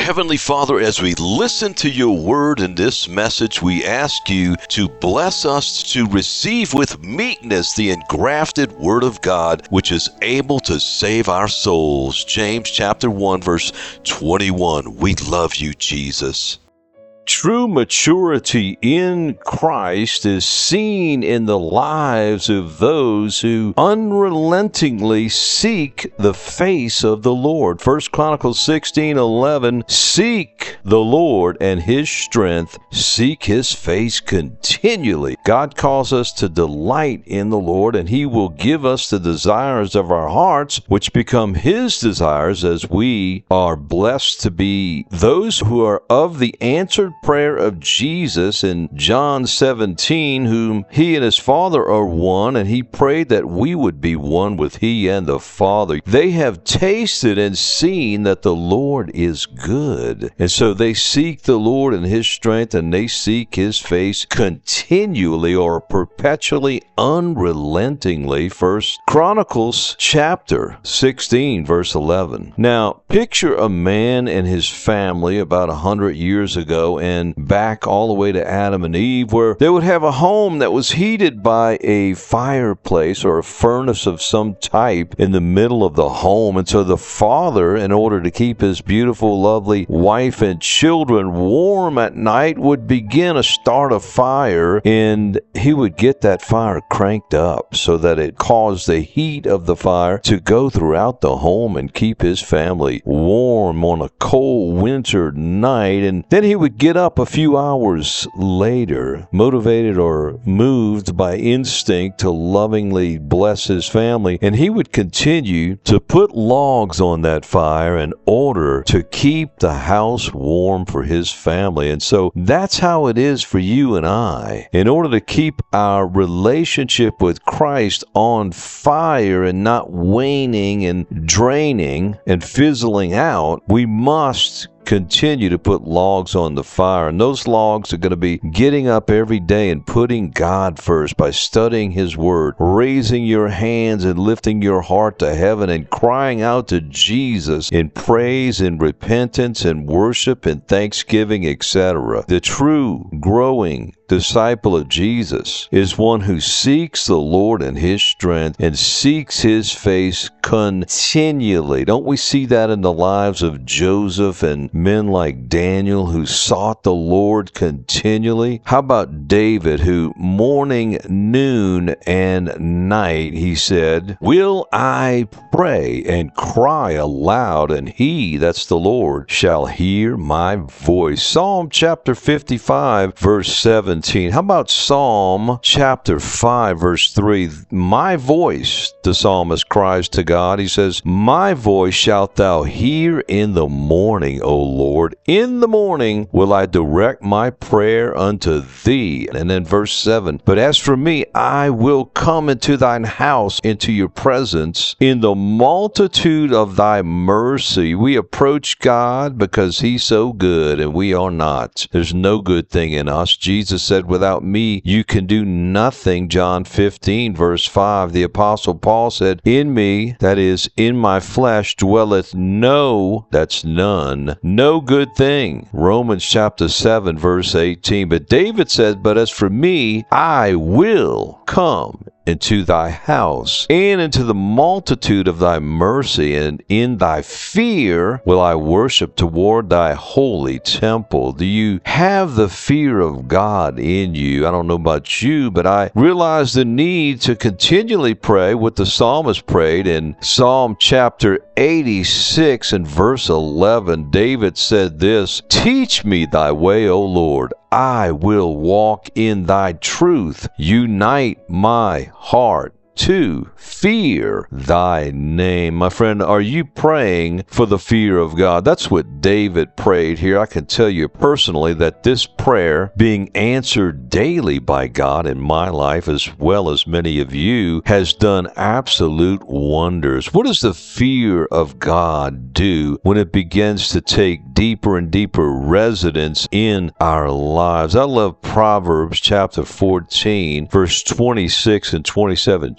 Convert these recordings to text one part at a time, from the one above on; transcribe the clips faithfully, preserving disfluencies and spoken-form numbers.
Heavenly Father, as we listen to your word in this message, we ask you to bless us to receive with meekness the engrafted word of God, which is able to save our souls. James chapter one, verse twenty-one. We love you, Jesus. True maturity in Christ is seen in the lives of those who unrelentingly seek the face of the Lord. First Chronicles sixteen eleven, seek the Lord and his strength, seek his face continually. God calls us to delight in the Lord, and he will give us the desires of our hearts, which become his desires as we are blessed to be those who are of the answered prayer of Jesus in John seventeen, whom he and his Father are one, and he prayed that we would be one with he and the Father. They have tasted and seen that the Lord is good, and so they seek the Lord and his strength, and they seek his face continually or perpetually, unrelentingly. First Chronicles chapter sixteen, verse eleven. Now, picture a man and his family about a hundred years ago, and back all the way to Adam and Eve, where they would have a home that was heated by a fireplace or a furnace of some type in the middle of the home. And so the father, in order to keep his beautiful, lovely wife and children warm at night, would begin to start a fire, and he would get that fire cranked up so that it caused the heat of the fire to go throughout the home and keep his family warm on a cold winter night. And then he would get up a few hours later, motivated or moved by instinct to lovingly bless his family, and he would continue to put logs on that fire in order to keep the house warm for his family. And so that's how it is for you and I. In order to keep our relationship with Christ on fire and not waning and draining and fizzling out, we must continue to put logs on the fire. And those logs are going to be getting up every day and putting God first by studying his word, raising your hands and lifting your heart to heaven and crying out to Jesus in praise and repentance and worship and thanksgiving, et cetera. The true growing disciple of Jesus is one who seeks the Lord and his strength and seeks his face continually. Don't we see that in the lives of Joseph and men like Daniel who sought the Lord continually? How about David, who morning, noon, and night, he said, will I pray and cry aloud, and he, that's the Lord, shall hear my voice. Psalm chapter fifty-five, verse seven. How about Psalm chapter five, verse three? My voice, the psalmist cries to God. He says, my voice shalt thou hear in the morning, O Lord. In the morning will I direct my prayer unto thee. And then verse seven, but as for me, I will come into thine house, into your presence, in the multitude of thy mercy. We approach God because he's so good and we are not. There's no good thing in us. Jesus said, without me, you can do nothing. John fifteen, verse five. The Apostle Paul said, in me, that is, in my flesh, dwelleth no, that's none, no good thing. Romans chapter seven, verse eighteen. But David said, but as for me, I will come into thy house, and into the multitude of thy mercy, and in thy fear will I worship toward thy holy temple. Do you have the fear of God in you? I don't know about you, but I realize the need to continually pray what the psalmist prayed in Psalm chapter eighty-six and verse eleven. David said this, teach me thy way, O Lord. I will walk in thy truth. Unite my heart to fear thy name. My friend, are you praying for the fear of God? That's what David prayed here. I can tell you personally that this prayer, being answered daily by God in my life as well as many of you, has done absolute wonders. What does the fear of God do when it begins to take deeper and deeper residence in our lives? I love Proverbs chapter fourteen, verse twenty-six and twenty-seven.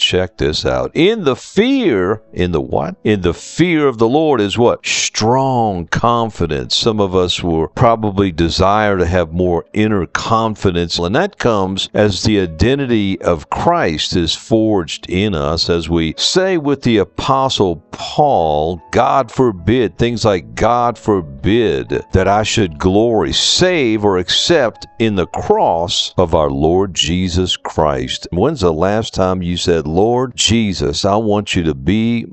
check this out. In the fear, in the what? In the fear of the Lord is what? Strong confidence. Some of us will probably desire to have more inner confidence, and that comes as the identity of Christ is forged in us. As we say with the Apostle Paul, God forbid, things like God forbid that I should glory, save, or accept in the cross of our Lord Jesus Christ. When's the last time you said, Lord Jesus, I want you to be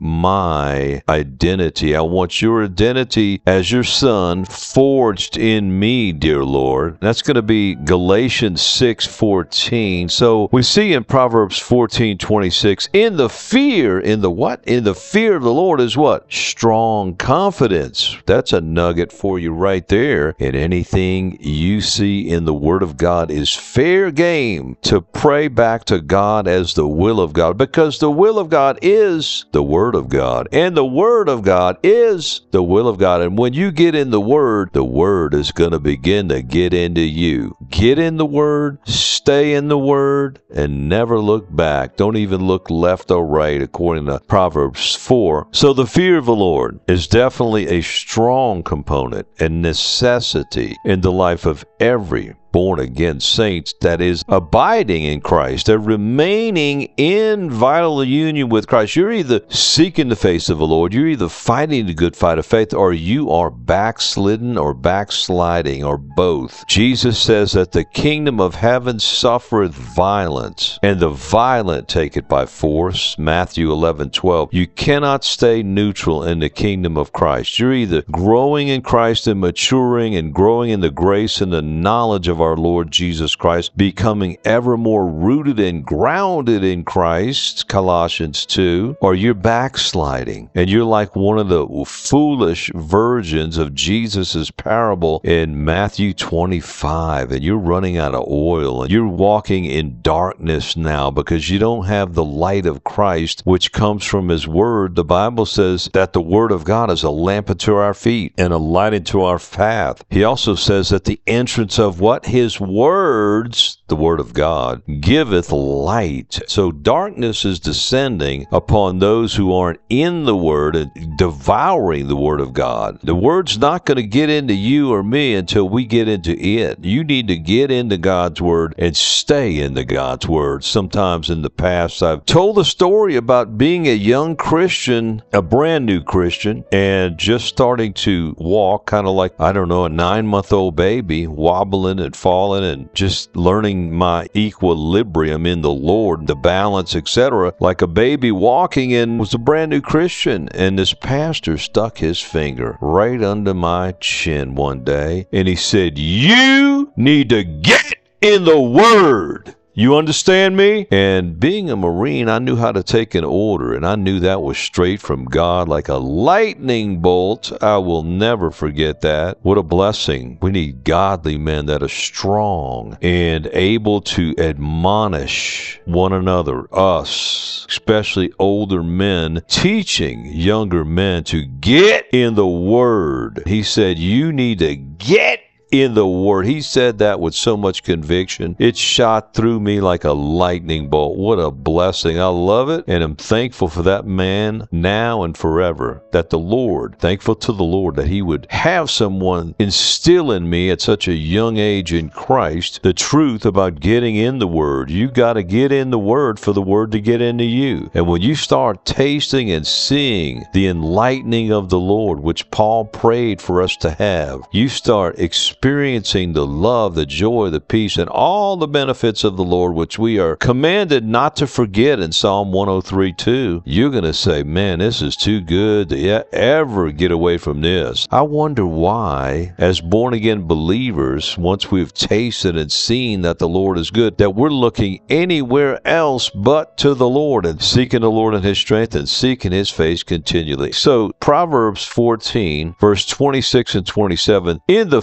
my identity. I want your identity as your son forged in me, dear Lord. That's going to be Galatians six fourteen. So we see in Proverbs fourteen twenty-six, in the fear, in the what? In the fear of the Lord is what? Strong confidence. That's a nugget for you right there. And anything you see in the Word of God is fair game to pray back to God as the will of God, because the will of God is the Word of God, and the Word of God is the will of God. And when you get in the Word, the Word is going to begin to get into you. Get in the Word, stay in the Word, and never look back. Don't even look left or right, according to Proverbs four. So the fear of the Lord is definitely a strong component and necessity in the life of every born-again saints that is abiding in Christ. They're remaining in vital union with Christ. You're either seeking the face of the Lord, you're either fighting the good fight of faith, or you are backslidden or backsliding, or both. Jesus says that the kingdom of heaven suffereth violence, and the violent take it by force. Matthew eleven twelve. You cannot stay neutral in the kingdom of Christ. You're either growing in Christ and maturing and growing in the grace and the knowledge of our Lord Jesus Christ, becoming ever more rooted and grounded in Christ, Colossians two, or you're backsliding and you're like one of the foolish virgins of Jesus's parable in Matthew twenty-five, and you're running out of oil and you're walking in darkness now because you don't have the light of Christ, which comes from His Word. The Bible says that the Word of God is a lamp unto our feet and a light unto our path. He also says that the entrance of what? His words, the Word of God, giveth light. So darkness is descending upon those who aren't in the Word and devouring the Word of God. The Word's not going to get into you or me until we get into it. You need to get into God's Word and stay in the God's Word. Sometimes in the past, I've told a story about being a young Christian, a brand new Christian, and just starting to walk, kind of like, I don't know, a nine-month-old baby, wobbling and falling and just learning my equilibrium in the Lord, the balance, et cetera, like a baby walking, and was a brand new Christian. And this pastor stuck his finger right under my chin one day, and he said, "You need to get in the Word." You understand me? And being a Marine, I knew how to take an order, and I knew that was straight from God like a lightning bolt. I will never forget that. What a blessing. We need godly men that are strong and able to admonish one another, us, especially older men, teaching younger men to get in the Word. He said, you need to get in the Word. He said that with so much conviction. It shot through me like a lightning bolt. What a blessing. I love it, and I'm thankful for that man now and forever. That the Lord, thankful to the Lord that He would have someone instill in me at such a young age in Christ the truth about getting in the Word. You got to get in the Word for the Word to get into you. And when you start tasting and seeing the enlightening of the Lord, which Paul prayed for us to have, you start experiencing experiencing the love, the joy, the peace, and all the benefits of the Lord, which we are commanded not to forget in Psalm one oh three two. You're going to say, man, this is too good to ever get away from this. I wonder why, as born-again believers, once we've tasted and seen that the Lord is good, that we're looking anywhere else but to the Lord and seeking the Lord in His strength and seeking His face continually. So Proverbs fourteen, verse twenty-six and twenty-seven, in the fear of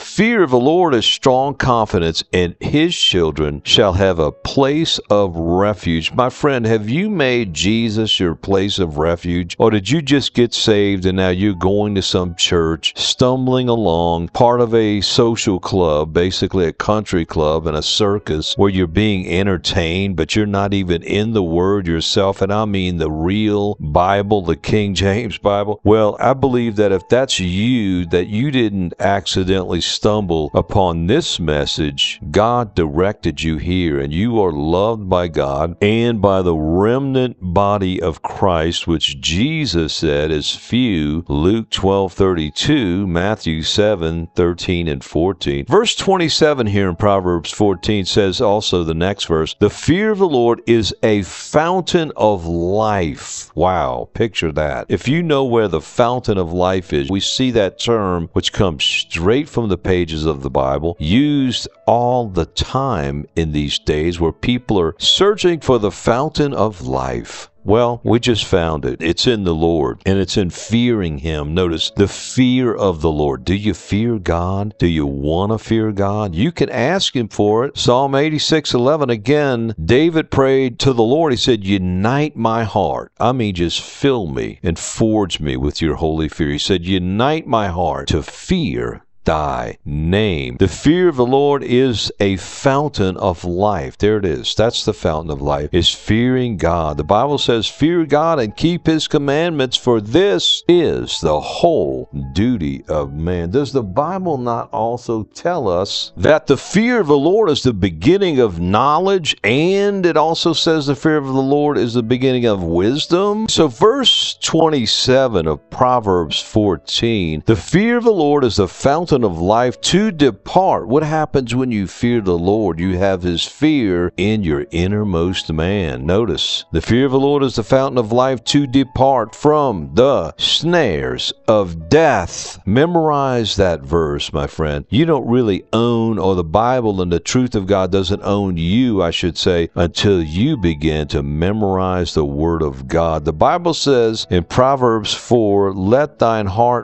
of the Lord is strong confidence, and his children shall have a place of refuge. My friend, have you made Jesus your place of refuge? Or did you just get saved and now you're going to some church, stumbling along, part of a social club, basically a country club and a circus where you're being entertained, but you're not even in the Word yourself, and I mean the real Bible, the King James Bible? Well, I believe that if that's you, that you didn't accidentally stumble upon this message. God directed you here, and you are loved by God and by the remnant body of Christ, which Jesus said is few. Luke twelve thirty-two, Matthew seven thirteen and fourteen. Verse twenty-seven here in Proverbs fourteen says also, the next verse, the fear of the Lord is a fountain of life. Wow, picture that. If you know where the fountain of life is, we see that term, which comes straight from the pages of the Bible, used all the time in these days where people are searching for the fountain of life. Well, we just found it. It's in the Lord, and it's in fearing Him. Notice, the fear of the Lord. Do you fear God? Do you want to fear God? You can ask Him for it. Psalm eighty-six eleven, again, David prayed to the Lord. He said, unite my heart. I mean, just fill me and forge me with your holy fear. He said, unite my heart to fear thy name. The fear of the Lord is a fountain of life. There it is. That's the fountain of life, is fearing God. The Bible says, fear God and keep His commandments, for this is the whole duty of man. Does the Bible not also tell us that the fear of the Lord is the beginning of knowledge, and it also says the fear of the Lord is the beginning of wisdom? So verse twenty-seven of Proverbs fourteen, the fear of the Lord is the fountain of life to depart. What happens when you fear the Lord? You have His fear in your innermost man. Notice, the fear of the Lord is the fountain of life to depart from the snares of death. Memorize that verse, my friend. You don't really own, or the Bible and the truth of God doesn't own you, I should say, until you begin to memorize the Word of God. The Bible says in Proverbs four, let thine heart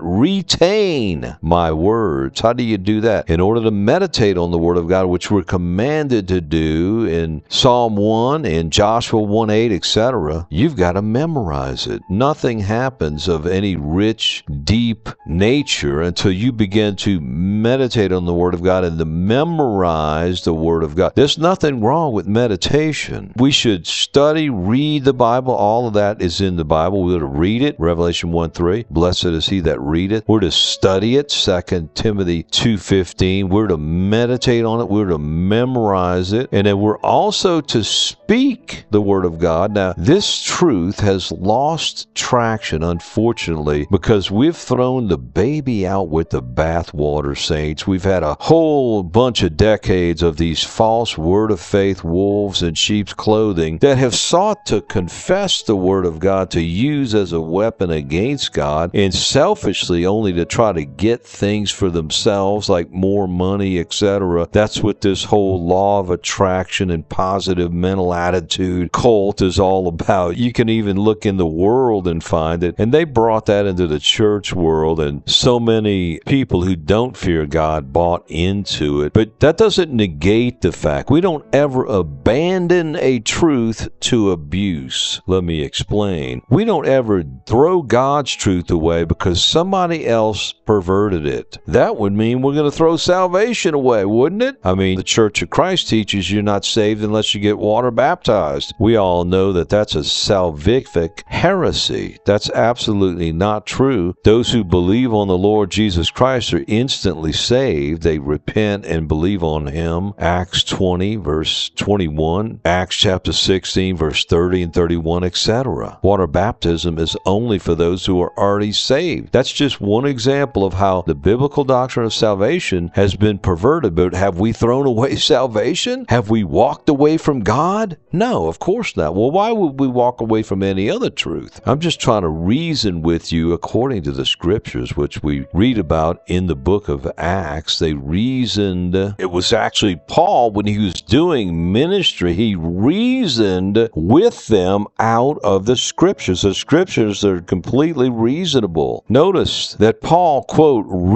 retain my word. How do you do that? In order to meditate on the Word of God, which we're commanded to do in Psalm one, in Joshua one eight, et cetera, you've got to memorize it. Nothing happens of any rich, deep nature until you begin to meditate on the Word of God and to memorize the Word of God. There's nothing wrong with meditation. We should study, read the Bible. All of that is in the Bible. We're to read it. Revelation one three, blessed is he that readeth. We're to study it. Second Timothy two fifteen. We're to meditate on it. We're to memorize it. And then we're also to speak the Word of God. Now, this truth has lost traction, unfortunately, because we've thrown the baby out with the bathwater, saints. We've had a whole bunch of decades of these false word of faith wolves in sheep's clothing that have sought to confess the Word of God to use as a weapon against God, and selfishly only to try to get things for themselves, like more money, et cetera. That's what this whole law of attraction and positive mental attitude cult is all about. You can even look in the world and find it, and they brought that into the church world, and so many people who don't fear God bought into it. But that doesn't negate the fact we don't ever abandon a truth to abuse. Let me explain. We don't ever throw God's truth away because somebody else perverted it. That would mean we're going to throw salvation away, wouldn't it? I mean, the Church of Christ teaches you're not saved unless you get water baptized. We all know that that's a salvific heresy. That's absolutely not true. Those who believe on the Lord Jesus Christ are instantly saved. They repent and believe on Him. Acts twenty, verse twenty-one, Acts chapter sixteen, verse thirty and thirty-one, et cetera. Water baptism is only for those who are already saved. That's just one example of how the biblical doctrine of salvation has been perverted. But have we thrown away salvation? Have we walked away from God? No, of course not. Well, why would we walk away from any other truth? I'm just trying to reason with you according to the Scriptures, which we read about in the book of Acts. They reasoned. It was actually Paul, when he was doing ministry, he reasoned with them out of the Scriptures. The Scriptures are completely reasonable. Notice that Paul, quote, reasoned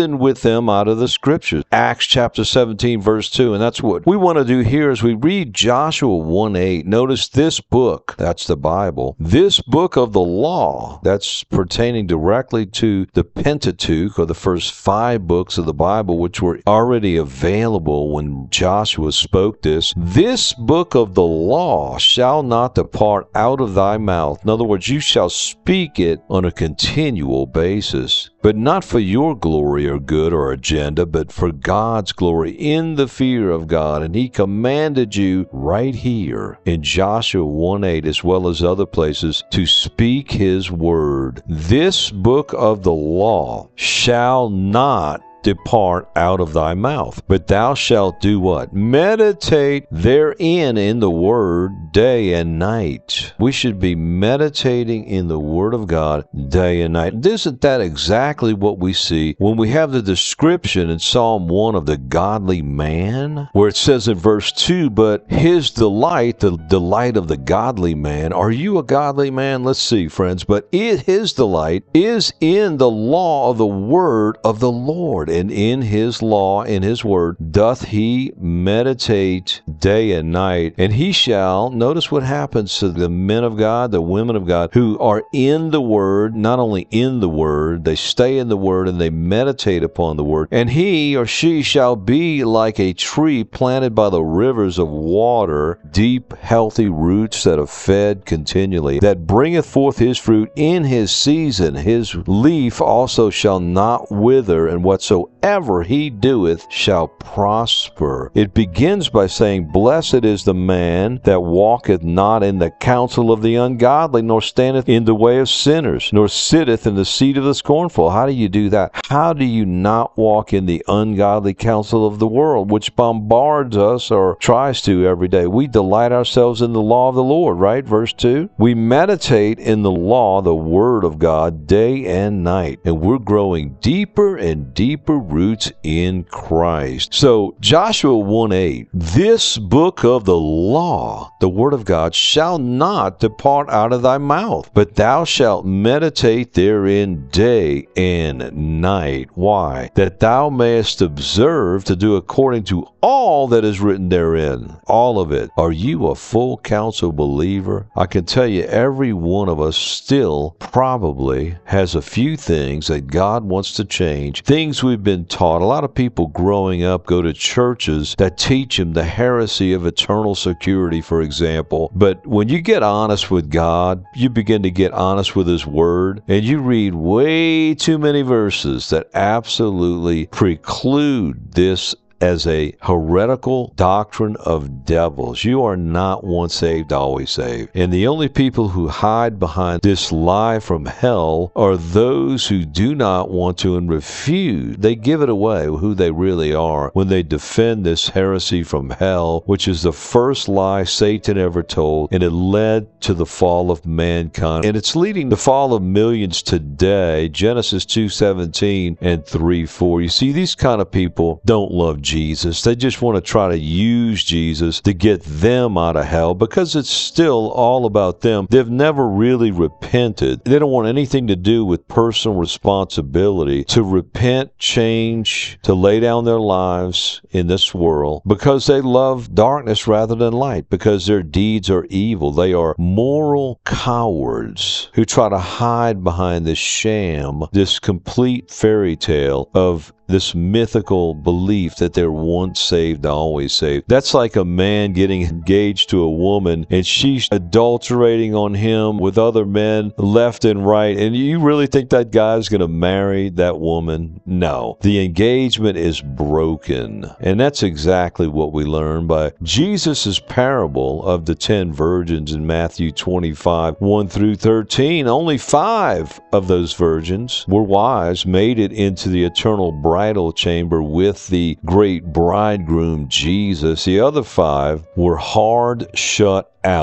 reason with them out of the Scriptures. Acts chapter seventeen, verse two. And that's what we want to do here as we read Joshua one eight. Notice this book, that's the Bible, this book of the law, that's pertaining directly to the Pentateuch, or the first five books of the Bible, which were already available when Joshua spoke this. This book of the law shall not depart out of thy mouth. In other words, you shall speak it on a continual basis, but not for your glory or good or agenda, but for God's glory, in the fear of God. And he commanded you right here in Joshua one eight, as well as other places, to speak his word. This book of the law shall not depart out of thy mouth, but thou shalt do what? Meditate therein in the word day and night. We should be meditating in the word of God day and night. Isn't that exactly what we see when we have the description in Psalm one of the godly man, where it says in verse two, but his delight, the delight of the godly man. Are you a godly man? Let's see, friends. But it, his delight is in the law of the word of the Lord. And in his law, in his word, doth he meditate day and night. And he shall, notice what happens to the men of God, the women of God, who are in the word, not only in the word, they stay in the word and they meditate upon the word. And he or she shall be like a tree planted by the rivers of water, deep, healthy roots that are fed continually, that bringeth forth his fruit in his season. His leaf also shall not wither, and whatsoever Whatever he doeth shall prosper. It begins by saying, blessed is the man that walketh not in the counsel of the ungodly, nor standeth in the way of sinners, nor sitteth in the seat of the scornful. How do you do that? How do you not walk in the ungodly counsel of the world, which bombards us or tries to every day? We delight ourselves in the law of the Lord, right? Verse two. We meditate in the law, the word of God, day and night. And we're growing deeper and deeper roots in Christ. So Joshua one eight, this book of the law, the word of God, shall not depart out of thy mouth, but thou shalt meditate therein day and night. Why? That thou mayest observe to do according to all that is written therein. All of it. Are you a full counsel believer? I can tell you every one of us still probably has a few things that God wants to change, things we've been taught. A lot of people growing up go to churches that teach them the heresy of eternal security, for example. But when you get honest with God, you begin to get honest with his word, and you read way too many verses that absolutely preclude this as a heretical doctrine of devils. You are not once saved, always saved. And the only people who hide behind this lie from hell are those who do not want to and refuse. They give it away who they really are when they defend this heresy from hell, which is the first lie Satan ever told, and it led to the fall of mankind. And it's leading the fall of millions today. Genesis two seventeen and three four. You see, these kind of people don't love Jesus. They just want to try to use Jesus to get them out of hell, because it's still all about them. They've never really repented. They don't want anything to do with personal responsibility to repent, change, to lay down their lives in this world, because they love darkness rather than light, because their deeds are evil. They are moral cowards who try to hide behind this sham, this complete fairy tale of this mythical belief that they're once saved, always saved. That's like a man getting engaged to a woman and she's adulterating on him with other men left and right. And you really think that guy's going to marry that woman? No. The engagement is broken. And that's exactly what we learn by Jesus' parable of the ten virgins in Matthew twenty-five, one through thirteen. Only five of those virgins were wise, made it into the eternal bride bridal chamber with the great bridegroom Jesus. The other five were hard shut out.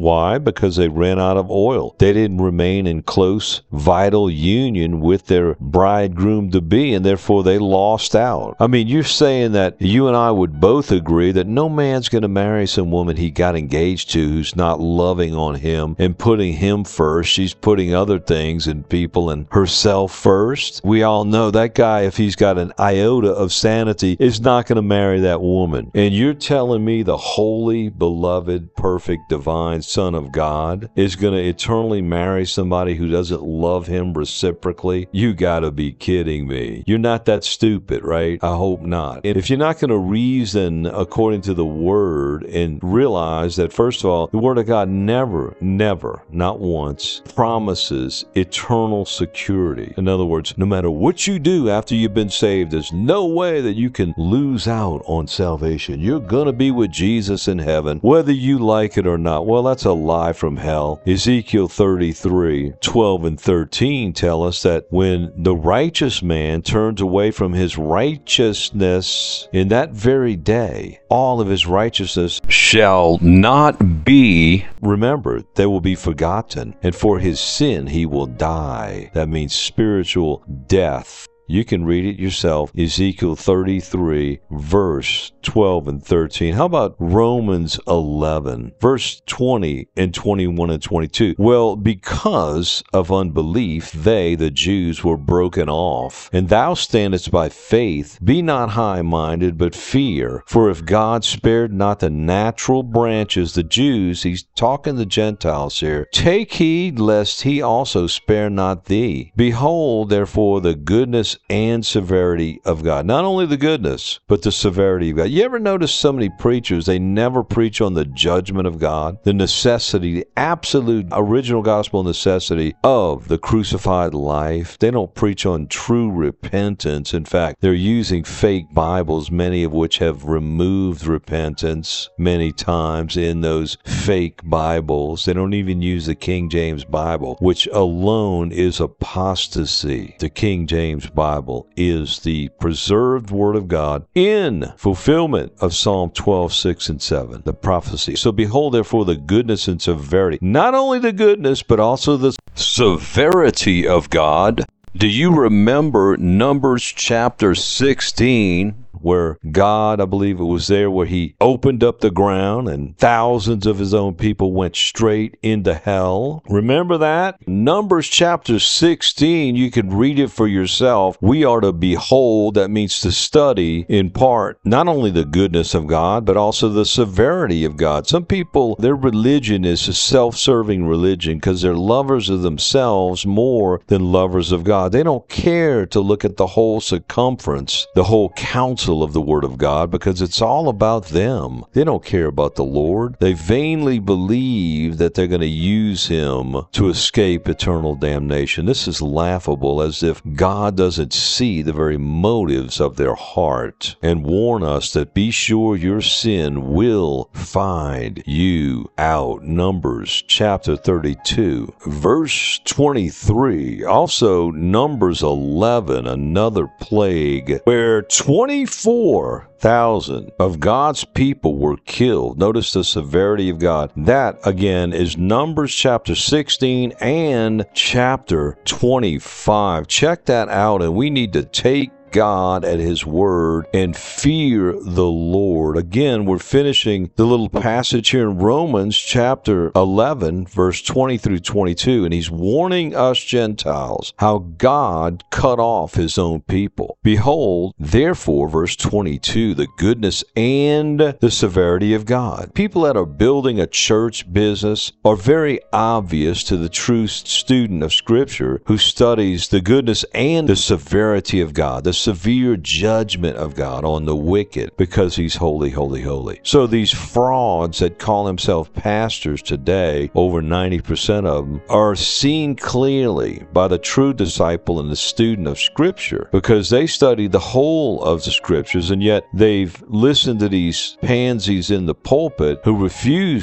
Why? Because they ran out of oil. They didn't remain in close, vital union with their bridegroom-to-be, and therefore they lost out. I mean, you're saying that you and I would both agree that no man's going to marry some woman he got engaged to who's not loving on him and putting him first. She's putting other things and people and herself first. We all know that guy, if he's got an iota of sanity, is not going to marry that woman. And you're telling me the holy, beloved, perfect, divine Son of God is going to eternally marry somebody who doesn't love him reciprocally? You got to be kidding me. You're not that stupid, right? I hope not. And if you're not going to reason according to the Word and realize that, first of all, the Word of God never, never, not once, promises eternal security. In other words, no matter what you do after you've been saved, there's no way that you can lose out on salvation. You're going to be with Jesus in heaven, whether you like it or not. Well, that's a lie from hell. Ezekiel thirty-three, twelve and thirteen tell us that when the righteous man turns away from his righteousness, in that very day, all of his righteousness shall not be remembered. They will be forgotten. And for his sin, he will die. That means spiritual death. You can read it yourself. Ezekiel thirty-three, verse twelve and thirteen. How about Romans eleven, verse twenty and twenty-one and twenty-two? Well, because of unbelief, they, the Jews, were broken off. And thou standest by faith. Be not high-minded, but fear. For if God spared not the natural branches, the Jews, he's talking to Gentiles here, take heed lest he also spare not thee. Behold, therefore, the goodness and severity of God. Not only the goodness, but the severity of God. You ever notice so many preachers, they never preach on the judgment of God, the necessity, the absolute original gospel necessity of the crucified life. They don't preach on true repentance. In fact, they're using fake Bibles, many of which have removed repentance many times in those fake Bibles. They don't even use the King James Bible, which alone is apostasy. The King James Bible is the preserved Word of God in fulfillment of Psalm twelve, six and seven, the prophecy. So behold, therefore, the goodness and severity, not only the goodness, but also the severity of God. Do you remember Numbers chapter sixteen? Where God, I believe it was there, where he opened up the ground and thousands of his own people went straight into hell. Remember that? Numbers chapter sixteen, you can read it for yourself. We are to behold, that means to study in part, not only the goodness of God, but also the severity of God. Some people, their religion is a self-serving religion because they're lovers of themselves more than lovers of God. They don't care to look at the whole circumference, the whole counsel of the Word of God, because it's all about them. They don't care about the Lord. They vainly believe that they're going to use him to escape eternal damnation. This is laughable, as if God doesn't see the very motives of their heart, and warn us that be sure your sin will find you out. Numbers chapter thirty-two, verse twenty-three. Also Numbers eleven, another plague, where twenty-four thousand of God's people were killed. Notice the severity of God. That, again, is Numbers chapter sixteen and chapter twenty-five. Check that out, and we need to take God at his word and fear the Lord. Again, we're finishing the little passage here in Romans chapter eleven, verse twenty through twenty-two, and he's warning us Gentiles how God cut off his own people. Behold, therefore, verse twenty-two, the goodness and the severity of God. People that are building a church business are very obvious to the true student of Scripture who studies the goodness and the severity of God, the severe judgment of God on the wicked, because he's holy, holy, holy. So these frauds that call themselves pastors today, over ninety percent of them, are seen clearly by the true disciple and the student of Scripture, because they study the whole of the Scriptures, and yet they've listened to these pansies in the pulpit who refuse to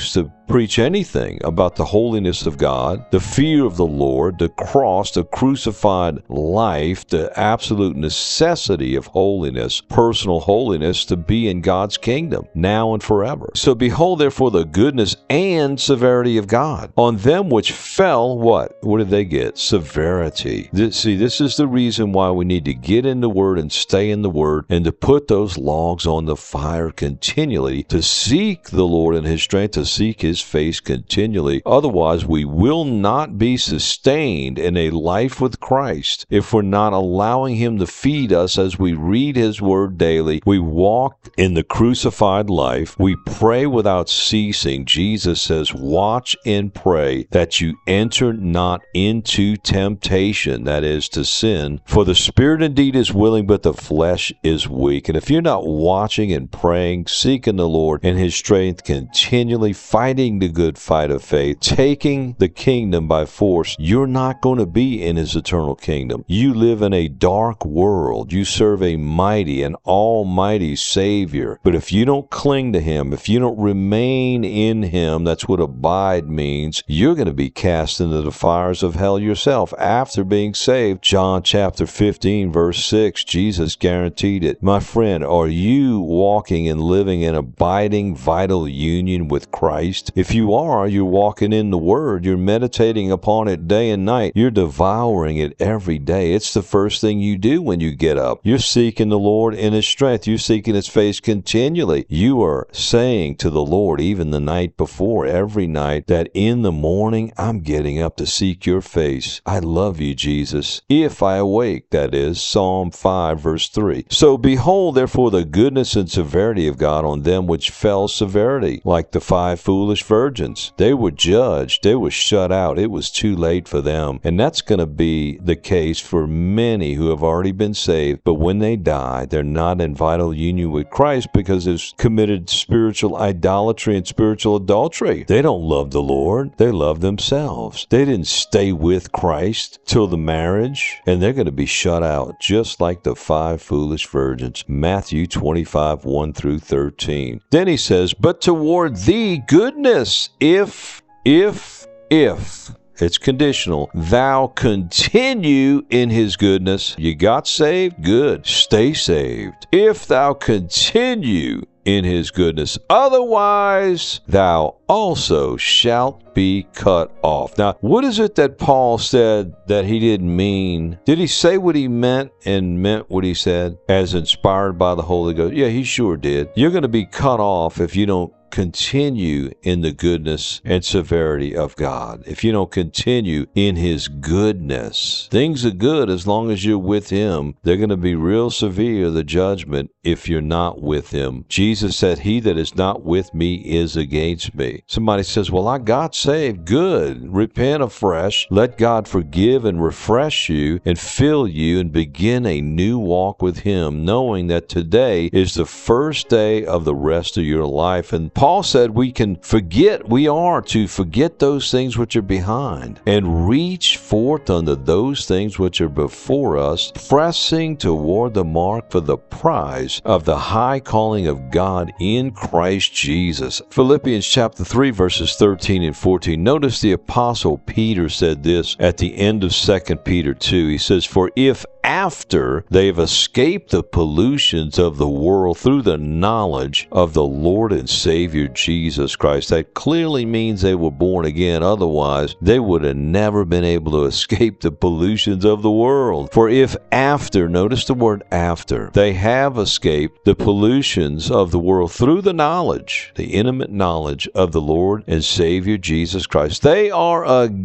preach anything about the holiness of God, the fear of the Lord, the cross, the crucified life, the absolute necessity of holiness, personal holiness to be in God's kingdom, now and forever. So behold, therefore, the goodness and severity of God. On them which fell, what? What did they get? Severity. This, see, this is the reason why we need to get in the Word and stay in the Word, and to put those logs on the fire continually, to seek the Lord and His strength, to seek His face continually. Otherwise, we will not be sustained in a life with Christ if we're not allowing Him to feed us as we read His Word daily. We walk in the crucified life. We pray without ceasing. Jesus says, watch and pray that you enter not into temptation, that is, to sin. For the spirit indeed is willing, but the flesh is weak. And if you're not watching and praying, seeking the Lord and His strength, continually fighting the good fight of faith, taking the kingdom by force, you're not going to be in His eternal kingdom. You live in a dark world. You serve a mighty and almighty Savior. But if you don't cling to Him, if you don't remain in Him, that's what abide means, you're going to be cast into the fires of hell yourself after being saved. John chapter fifteen, verse six, Jesus guaranteed it. My friend, are you walking and living in abiding, vital union with Christ? If you are, you're walking in the Word. You're meditating upon it day and night. You're devouring it every day. It's the first thing you do when you get up. You're seeking the Lord in His strength. You're seeking His face continually. You are saying to the Lord, even the night before, every night, that in the morning, I'm getting up to seek your face. I love you, Jesus. If I awake, that is, Psalm five, verse three. So behold, therefore, the goodness and severity of God on them which fell severity, like the five foolish virgins. They were judged. They were shut out. It was too late for them. And that's going to be the case for many who have already been saved, but when they die, they're not in vital union with Christ because they've committed spiritual idolatry and spiritual adultery. They don't love the Lord. They love themselves. They didn't stay with Christ till the marriage, and they're going to be shut out, just like the five foolish virgins. Matthew twenty-five, one through thirteen. Then he says, but toward thee goodness, if, if, if, it's conditional, thou continue in His goodness. You got saved? Good. Stay saved. If thou continue in His goodness, otherwise thou also shalt be cut off. Now, what is it that Paul said that he didn't mean? Did he say what he meant and meant what he said as inspired by the Holy Ghost? Yeah, he sure did. You're going to be cut off if you don't continue in the goodness and severity of God. If you don't continue in His goodness, things are good as long as you're with Him. They're going to be real severe, the judgment, if you're not with Him. Jesus said, he that is not with me is against me. Somebody says, well, I got saved. Good. Repent afresh. Let God forgive and refresh you and fill you and begin a new walk with Him, knowing that today is the first day of the rest of your life. And Paul said we can forget, we are to forget those things which are behind and reach forth unto those things which are before us, pressing toward the mark for the prize of the high calling of God in Christ Jesus. Philippians chapter three, verses thirteen and fourteen. Notice the Apostle Peter said this at the end of Second Peter two. He says, for if after they've escaped the pollutions of the world through the knowledge of the Lord and Savior Jesus Christ. That clearly means they were born again. Otherwise, they would have never been able to escape the pollutions of the world. For if after, notice the word after, they have escaped the pollutions of the world through the knowledge, the intimate knowledge of the Lord and Savior Jesus Christ, they are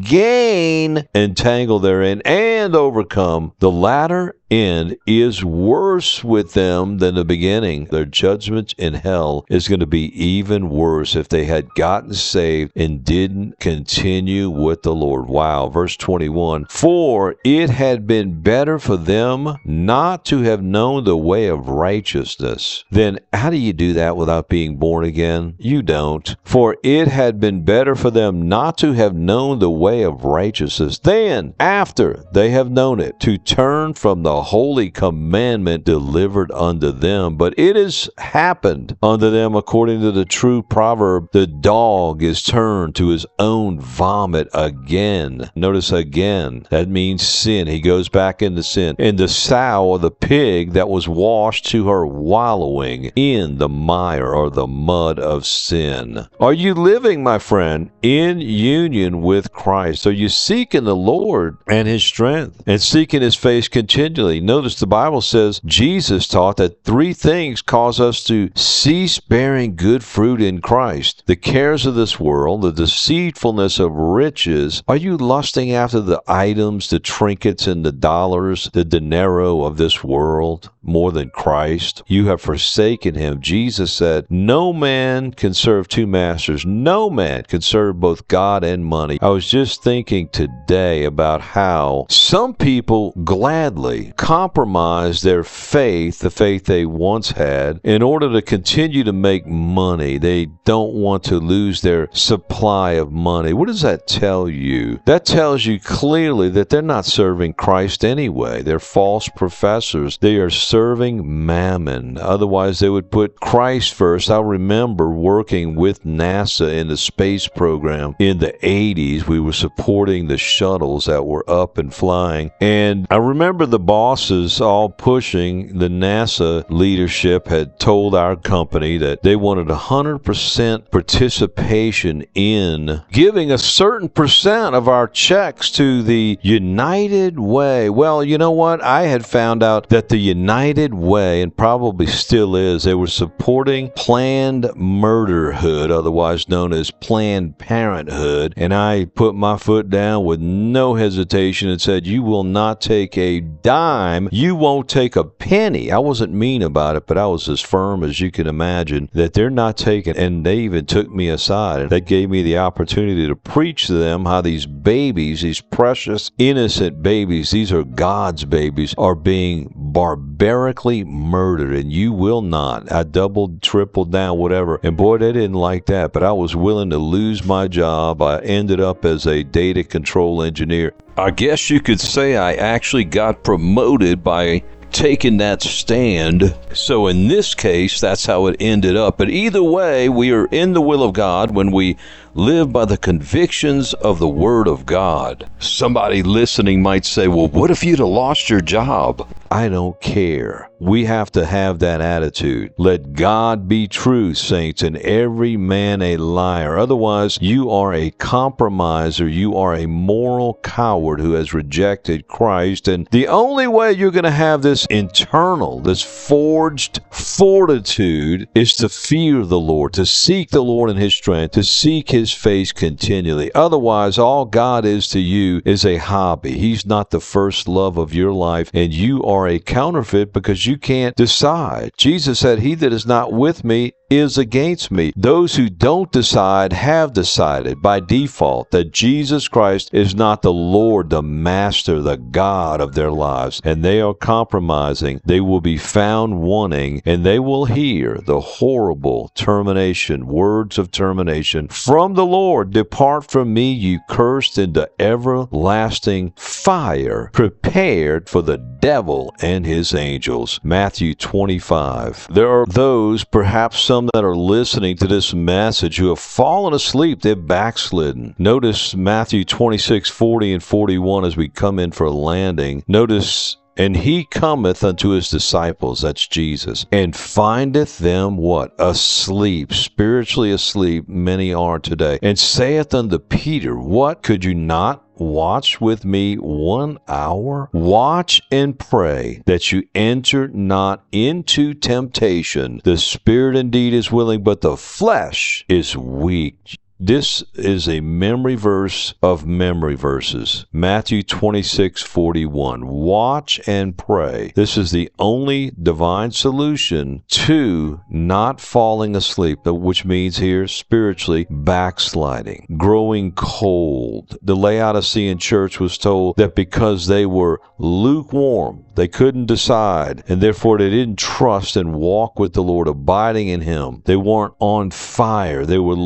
again entangled therein and overcome. The latter end is worse with them than the beginning. Their judgment in hell is going to be even worse if they had gotten saved and didn't continue with the Lord. Wow. Verse twenty-one, for it had been better for them not to have known the way of righteousness. Then how do you do that without being born again? You don't. For it had been better for them not to have known the way of righteousness than after they have known it, to turn from the holy commandment delivered unto them. But it has happened unto them according to the true proverb, the dog is turned to his own vomit again. Notice again, that means sin. He goes back into sin. And the sow or the pig that was washed to her wallowing in the mire or the mud of sin. Are you living, my friend, in union with Christ? Are you seeking the Lord and his strength and seeking his face continually? Notice the Bible says Jesus taught that three things cause us to cease bearing good fruit in Christ: the cares of this world, the deceitfulness of riches. Are you lusting after the items, the trinkets, and the dollars, the dinero of this world more than Christ? You have forsaken him. Jesus said, no man can serve two masters. No man can serve both God and money. I was just thinking today about how some people gladly compromise their faith, the faith they once had, in order to continue to make money. They don't want to lose their supply of money. What does that tell you? That tells you clearly that they're not serving Christ anyway. They're false professors. They are serving mammon. Otherwise, they would put Christ first. I remember working with NASA in the space program in the eighties. We were supporting the shuttles that were up and flying. And I remember the bosses all pushing. The NASA leadership had told our company that they wanted one hundred percent participation in giving a certain percent of our checks to the United Way. Well, you know what? I had found out that the United Way, and probably still is, they were supporting Planned Murderhood, otherwise known as Planned Parenthood. And I put my foot down with no hesitation and said, you will not take a dime. You won't take a penny. I wasn't mean about it, but I was as firm as you can imagine that they're not taking. And they even took me aside and they gave me the opportunity to preach to them how these babies, these precious, innocent babies, these are God's babies, are being barbarically murdered, and you will not. I doubled, tripled down, whatever. And boy, they didn't like that, but I was willing to lose my job. I ended up as a data control engineer. I guess you could say I actually got promoted by taking that stand. So in this case, that's how it ended up. But either way, we are in the will of God when we live by the convictions of the Word of God. Somebody listening might say, well, what if you'd have lost your job? I don't care. We have to have that attitude. Let God be true, saints, and every man a liar. Otherwise, you are a compromiser. You are a moral coward who has rejected Christ. And the only way you're going to have this internal, this forged fortitude is to fear the Lord, to seek the Lord in his strength, to seek his face continually. Otherwise, all God is to you is a hobby. He's not the first love of your life, and you are a counterfeit because you can't decide. Jesus said, he that is not with me is against me. Those who don't decide have decided by default that Jesus Christ is not the Lord, the Master, the God of their lives, and they are compromising. They will be found wanting, and they will hear the horrible termination, words of termination from the Lord. Depart from me, you cursed, into everlasting fire, prepared for the devil and his angels. Matthew twenty-five. There are those, perhaps some that are listening to this message, who have fallen asleep. They've backslidden. Notice Matthew twenty-six, forty and forty-one as we come in for a landing. Notice, and he cometh unto his disciples, that's Jesus, and findeth them what? Asleep, spiritually asleep, many are today, and saith unto Peter, what, could you not watch with me one hour? Watch and pray that you enter not into temptation. The spirit indeed is willing, but the flesh is weak. This is a memory verse of memory verses. Matthew twenty-six, forty-one. Watch and pray. This is the only divine solution to not falling asleep, which means here spiritually backsliding, growing cold. The Laodicean church was told that because they were lukewarm, They couldn't decide, and therefore they didn't trust and walk with the Lord, abiding in Him. They weren't on fire. They were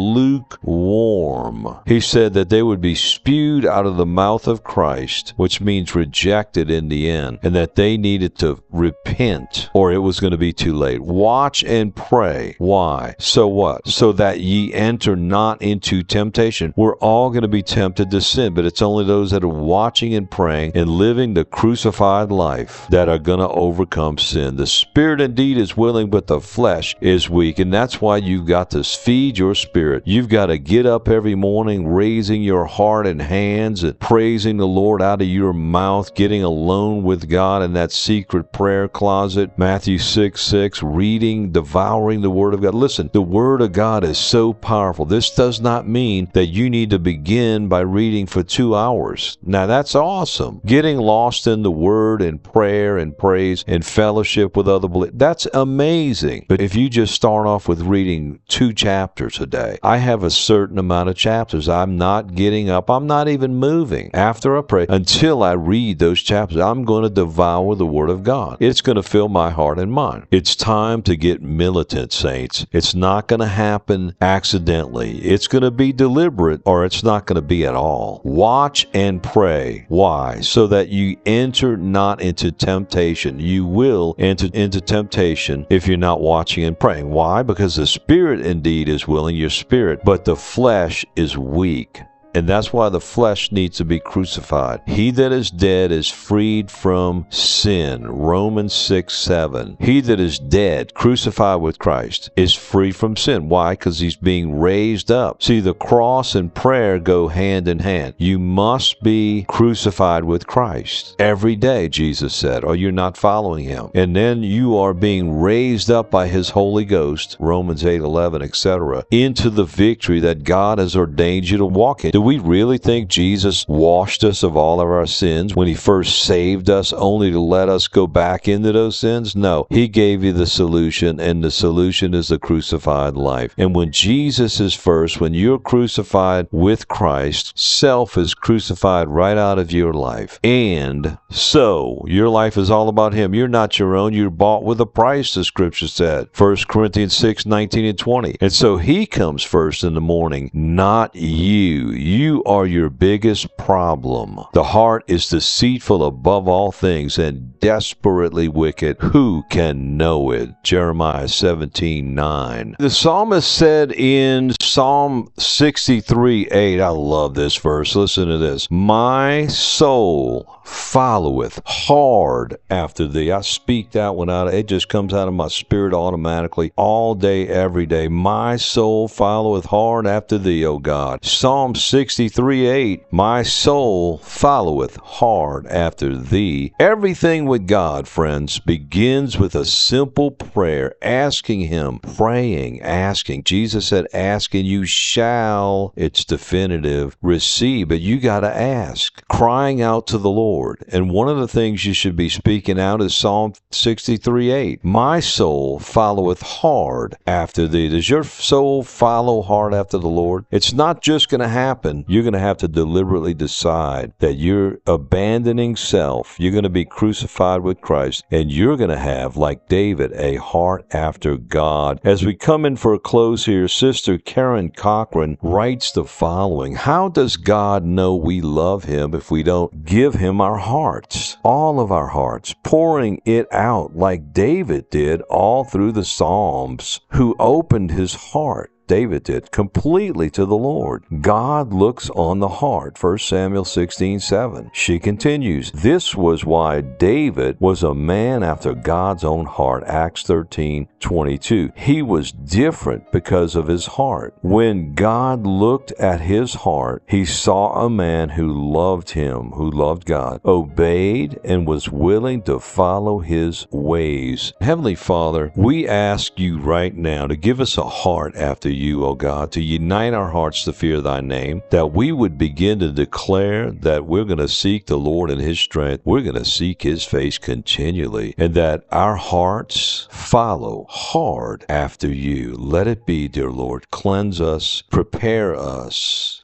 lukewarm. He said that they would be spewed out of the mouth of Christ, which means rejected in the end, and that they needed to repent or it was going to be too late. Watch and pray. Why? So what? So that ye enter not into temptation. We're all going to be tempted to sin, but it's only those that are watching and praying and living the crucified life that are going to overcome sin. The spirit indeed is willing, but the flesh is weak, and that's why you've got to feed your spirit. You've got to get up every morning, raising your heart and hands and praising the Lord out of your mouth, getting alone with God in that secret prayer closet. Matthew six six, reading, devouring the Word of God. Listen, the Word of God is so powerful. This does not mean that you need to begin by reading for two hours. Now, that's awesome. Getting lost in the Word and prayer and praise and fellowship with other believers, that's amazing. But if you just start off with reading two chapters a day, I have a certain amount of chapters. I'm not getting up. I'm not even moving after I pray until I read those chapters. I'm going to devour the Word of God. It's going to fill my heart and mind. It's time to get militant, saints. It's not going to happen accidentally. It's going to be deliberate, or it's not going to be at all. Watch and pray. Why? So that you enter not into temptation. You will enter into temptation if you're not watching and praying. Why? Because the spirit indeed is willing, your spirit, but the flesh is weak. And that's why the flesh needs to be crucified. He that is dead is freed from sin. Romans six seven. He that is dead, crucified with Christ, is free from sin. Why? Because he's being raised up. See, the cross and prayer go hand in hand. You must be crucified with Christ every day, Jesus said, or you're not following Him. And then you are being raised up by His Holy Ghost, Romans eight eleven, et cetera, into the victory that God has ordained you to walk in. Do we really think Jesus washed us of all of our sins when He first saved us, only to let us go back into those sins? No. He gave you the solution, and the solution is the crucified life. And when Jesus is first, when you're crucified with Christ, self is crucified right out of your life. And so, your life is all about Him. You're not your own. You're bought with a price, the Scripture said. First Corinthians six nineteen and twenty. And so He comes first in the morning, not you. You are your biggest problem. The heart is deceitful above all things and desperately wicked. Who can know it? Jeremiah seventeen nine. The psalmist said in Psalm sixty-three eight, I love this verse. Listen to this. My soul followeth hard after thee. I speak that one out. It just comes out of my spirit automatically all day, every day. My soul followeth hard after thee, O God. Psalm sixty-three eight, my soul followeth hard after thee. Everything with God, friends, begins with a simple prayer, asking Him, praying, asking. Jesus said, ask and you shall, it's definitive, receive. But you got to ask, crying out to the Lord. And one of the things you should be speaking out is Psalm sixty-three eight. My soul followeth hard after thee. Does your soul follow hard after the Lord? It's not just going to happen. You're going to have to deliberately decide that you're abandoning self. You're going to be crucified with Christ, and you're going to have, like David, a heart after God. As we come in for a close here, Sister Karen Cochran writes the following. How does God know we love Him if we don't give Him our hearts, all of our hearts, pouring it out like David did all through the Psalms, who opened his heart? David did, completely to the Lord. God looks on the heart. First Samuel sixteen seven. She continues, this was why David was a man after God's own heart. Acts thirteen twenty-two. He was different because of his heart. When God looked at his heart, He saw a man who loved Him, who loved God, obeyed, and was willing to follow His ways. Heavenly Father, we ask You right now to give us a heart after You, O God, to unite our hearts to fear Thy name, that we would begin to declare that we're going to seek the Lord in His strength. We're going to seek His face continually, and that our hearts follow hard after You. Let it be, dear Lord. Cleanse us, prepare us,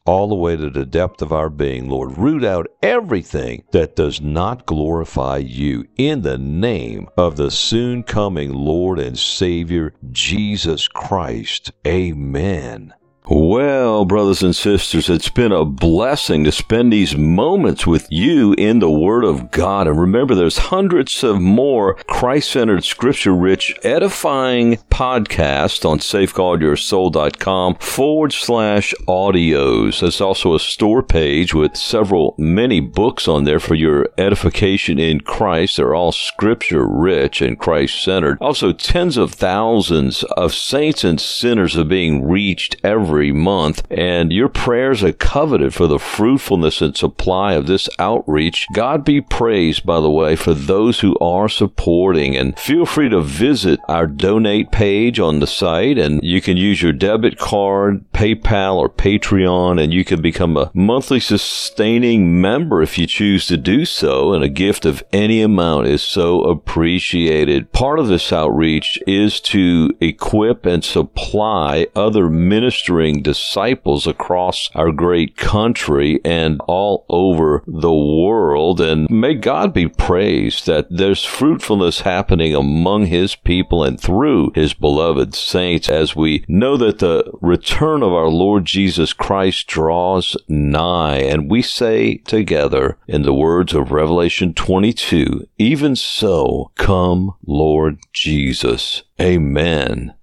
all the way to the depth of our being, Lord. Root out everything that does not glorify you in the name of the soon coming Lord and Savior, Jesus Christ. Amen. Well, brothers and sisters, it's been a blessing to spend these moments with you in the Word of God. And remember, there's hundreds of more Christ-centered, scripture-rich, edifying podcasts on safeguardyoursoul.com forward slash audios. There's also a store page with several, many books on there for your edification in Christ. They're all scripture-rich and Christ-centered. Also, tens of thousands of saints and sinners are being reached every Every month, and your prayers are coveted for the fruitfulness and supply of this outreach. God be praised, by the way, for those who are supporting, and feel free to visit our donate page on the site, and you can use your debit card, PayPal, or Patreon, and you can become a monthly sustaining member if you choose to do so, and a gift of any amount is so appreciated. Part of this outreach is to equip and supply other ministering disciples across our great country and all over the world. And may God be praised that there's fruitfulness happening among His people and through His beloved saints, as we know that the return of our Lord Jesus Christ draws nigh. And we say together, in the words of Revelation twenty-two, even so, come, Lord Jesus. Amen.